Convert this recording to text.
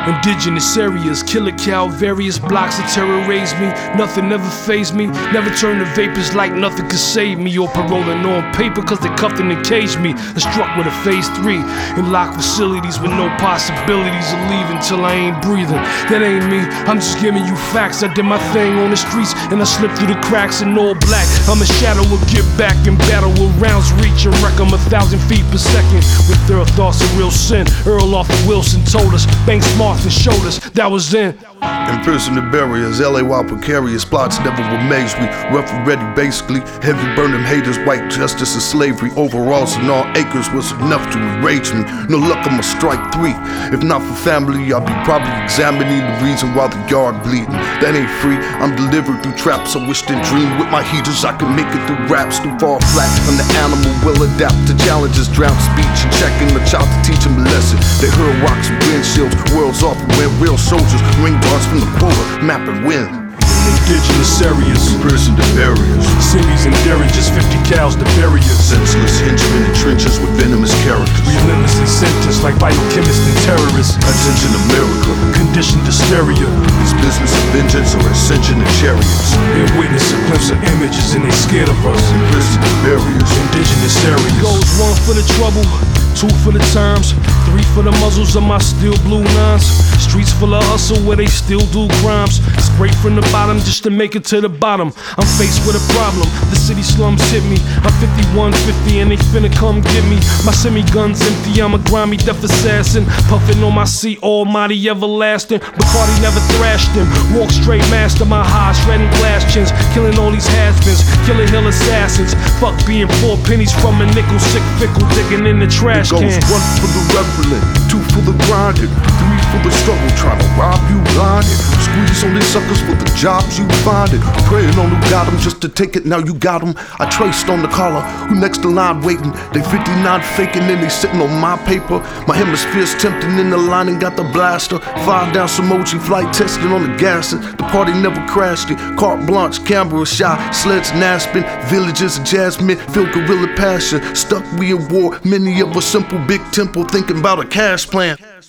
Indigenous areas, killer cow, various blocks of terror raised me. Nothing ever fazed me, never turned to vapors like nothing could save me. Or paroling on paper cause they cuffed and encaged me. I struck with a phase 3 in locked facilities with no possibilities of leaving till I ain't breathing. That ain't me, I'm just giving you facts. I did my thing on the streets and I slipped through the cracks in all black. I'm a shadow, will get back in battle with rounds reach and wreck 'em 1,000 feet per second. With their thoughts of real sin, Earl Arthur Wilson told us, Banks Martin showed us, that was then. Imprisoned the barriers, LA while precarious plots never were mazed. We rough and ready basically, heavy burn them haters, white justice and slavery. Overalls and all acres was enough to enrage me. No luck, I'ma strike 3. If not for family, I'll be probably examining the reason why the yard bleeding. That ain't free, I'm delivered through traps. I wished and dreamed with my heaters I could make it through raps. Too far flat, I'm the animal, will adapt to challenges, drown speech and checking the child to teach him a lesson. They hurl rocks and windshields, worlds off and when real soldiers ring bars from the quota, map and win. Indigenous areas, Imprisoned the barriers, cities and derringes, 50 cows to bury us. senseless henchmen in trenches with venomous characters. Relentlessly sentenced like biochemists and terrorists. Attention America, Conditioned hysteria. this business of vengeance or ascension in chariots. They witness a glimpse of images and they scared of us. Imprisoned the barriers, Indigenous areas. Goes 1 for the trouble, 2 for the times, 3 for the muzzles of my steel blue nines. Streets full of hustle where they still do crimes. Scrape from the bottom just to make it to the bottom. I'm faced with a problem, the city slums hit me. I'm 5150 and they finna come get me. My semi-gun's empty, I'm a grimy death assassin. Puffin' on my seat, almighty everlasting. Bacardi never thrashed him. Walk straight master, my high shredding glass chins. Killing all these has-beens, Killer Hill assassins. Fuck being 4 pennies from a nickel, sick fickle, digging in the trash goes can. 1 for the reveling, 2 for the grinding, 3 for the struggle, trying to rob you blinded. Squeeze on these suckers for the jobs you finding. Praying on who got 'em just to take it, now you got 'em. I traced on the collar, who next in line waiting. They 59 faking and they sitting on my paper. My hemisphere's tempting in the line and got the blaster. 5 down Samochi, flight testing on the gas. The party never crashed it. Carte blanche, camera shot, sleds in Aspen. Villages of jasmine, feel guerrilla passion. Stuck we in war, many of us simple big temple thinking about a cash plan.